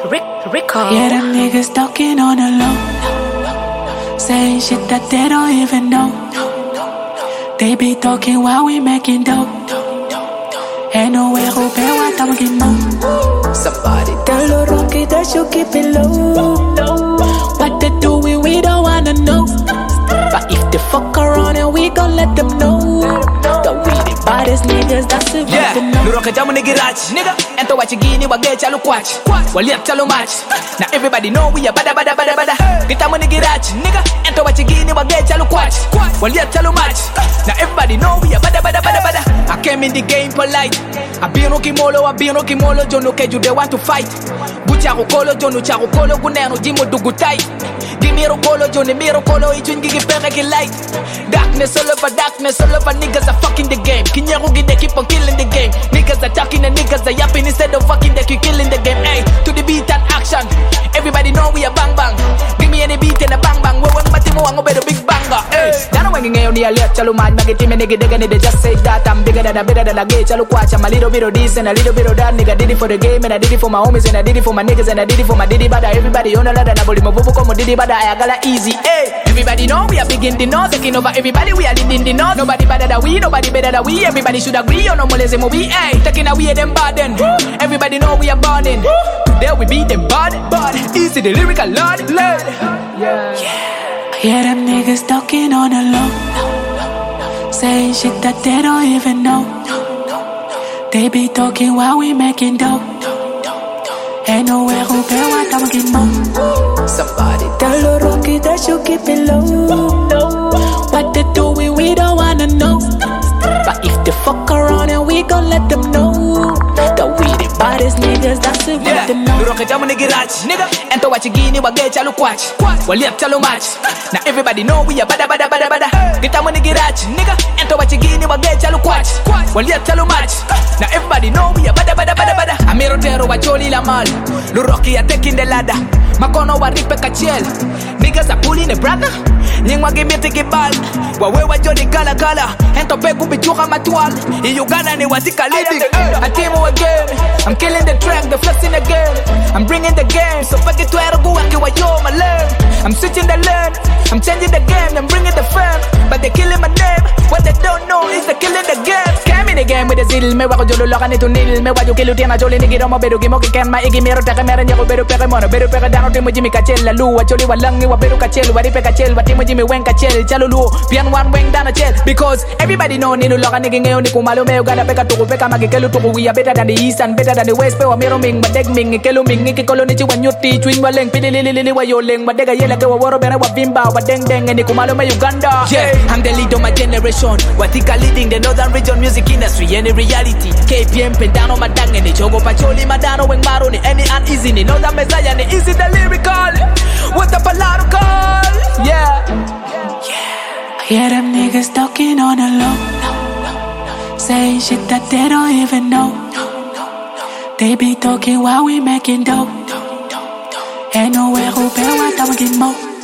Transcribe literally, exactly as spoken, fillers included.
Rick, Rico. Yeah, them niggas talking on the low, saying shit that they don't even know. They be talking while we making dough. Ain't no way who pay what I'm getting more. Somebody tell the Rocky that you keep it low. What they doing, we don't wanna know. But if they fuck around and we gon' let them know that we the baddest niggas that's about yeah. to know. Nuroke jamu nigga rach nigga. Ento wachi gini wage chalu kwach. Wali up chalu match. Now everybody know we are bada bada bada bada. Gitamu nigga rach nigga. Ento wachi gini wage chalu kwach. Wali up chalu match. Now everybody know we are bada bada bada bada. I came in the game polite. I been rookie molo, I been rookie molo. Jono keju they want to fight. Bucha kolo jono cha kolo kuneno jimo dugu tight. Dimiro kolo jono miro kolo ichun gigi pega ki light. Darkness all over darkness all over niggas are fucking the game. Kinyaru they keep on killing the game. Niggas are talking and niggas are yapping instead of fucking they keep killing the game. Hey, to the beat and action. Everybody know we are bang bang. Give me any beat and a bang bang. We want matimo wango better big banger. Hey, dano wengi ngayo ni alia chalu mad magiti me nigga nigga they just say that I'm bigger than a better than a gay chalu kwach. I'm a little bit of this and a little bit of that. Nigga did it for the game and I did it for my homies and I did it for my niggas and I did it for my diddy bada. Everybody on a ladder na boli mavuvu komo diddy bada. I got easy. Hey, everybody know we are big in the north, taking over everybody. We are leading the north. Nobody better than we, nobody better than we. Everybody should agree on no more lazy movie. Hey, taking away them burden. Everybody know we are burning. Today we beat them bad, bad. Easy the lyrical lord, lord. Yeah. yeah. Yeah, them niggas talking on the low, saying shit that they don't even know. They be talking while we making dough. Ain't no way who pay what I'm getting more. Somebody tell the Rocky that you keep it low. What they doing, we don't wanna know. But if they fuck around and we gon' let them know that we the baddest niggas that's about yeah. to know. Nuroke jamu nigga rach nigga. Ento wachi gini wage chalu kwach. Wali up chalu match. Now everybody know we are bada bada bada bada. Gitamu nigga rach nigga. Ento wachi gini wage chalu kwach. Wali up chalu match. Now everybody know we are bada bada bada bada. Amiro tero wacholi la mal. Nuroke ya taking the ladder. Makono wa ripe kachel. Niggas are pulling the brother. Nyingwa give take ball. Wawe wa jodi kala kala. Ento pegu bichuka matwal. In Uganda ni watika leading. A team again. I'm killing the track, the flexing again. I'm bringing the game. So fuck it to Erogu waki wa yo my lane. I'm switching the lane. I'm changing the game. I'm bringing the fam. But they killing my name. What they don't know is they killing the game. Scam in the game with the zeal. Me wako jolo loka ni to nil. Me wako kilu tina joli ni giromo beru gimo ki ken ma igi mero taka mera nyako beru peke mono. Beru peke dano timu jimi kachel la lu. Wacholi walangi wa beru kachel. Wari peke kachel. Watimu jimi wen kachel. Chalo lu. Pian one weng dana chel. Because everybody know ninu loka nigi ngeo ni kumalo me uganda peka tuku peka magi kelu tuku. We are better than the east and better than the west. Pe wa mero ming madeg ming. Kelu ming iki kolo nichi wa nyuti. Chwing wa leng pili lili lili wa yo leng. Madega yela ke wa woro bere wa vimba. Wa deng deng ni kumalo me Uganda. Yeah, I'm the lead of my generation. Watika leading the northern region music industry. Any reality. K P M pendano madang ni chogo pacholi madano weng maro ni any uneasy ni northern messiah ni easy the lyrical. What the palarical? Yeah. Yeah. Yeah, them niggas talking on the low, saying shit that they don't even know. They be talking while we making dough. Ain't no way who pay what I'm getting more.